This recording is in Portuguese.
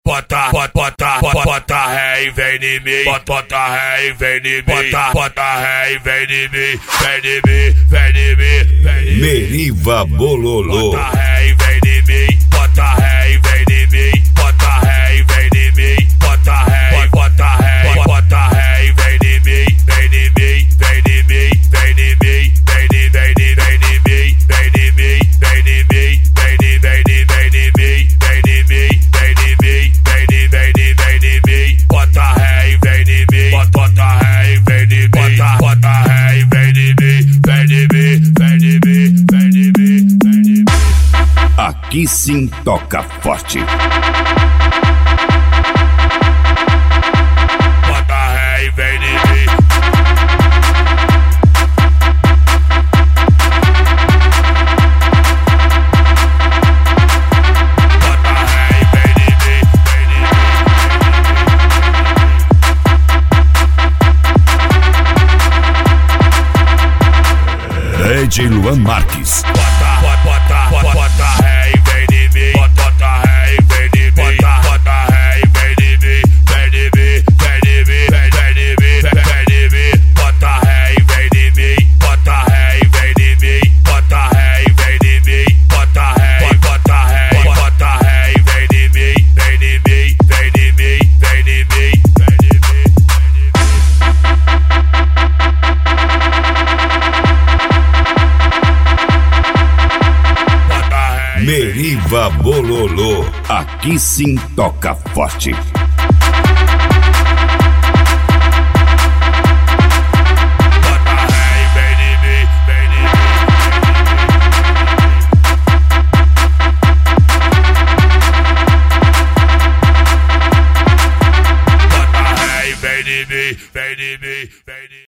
Bota ré e vem em mim. Bota ré e vem em mim. Bota ré e vem em mim. Vem em mim, vem em mim, vem em mim. Meriva Bololô. Bota ré e vem em mim. Bota ré e vem em mim. Bota ré e vem em mim. Bota ré, bota ré e vem em mim. Vem em mim, vem em mim, vem em mim. Vem em mim, vem em mim, vem em mim. Vem em mim, vem em mim, vem em mim. Vem em mim, vem em mim, vem em mim. Bota ré e vem em mim. Bota ré e vem em mim. Bota ré e vem em mim. Vem em mim, vem em mim, vem em mim, vem em mim. Aqui sim toca forte. Bota ré e vem em mim. DJ Luan Marques. Bota ré e vem em mim. Bota ré e vem em mim. Bota ré e vem em mim. Vem em mim, vem em mim, vem em mim, vem em mim. Bota ré e vem em mim. Bota ré e vem em mim. Bota ré e vem em mim. Bota ré e vem em mim. Vem em mim, vem em mim, vem em mim, vem em mim. Meriva Bololô. Aqui sim toca forte. Vem em mim, vem em mim, vem em mim.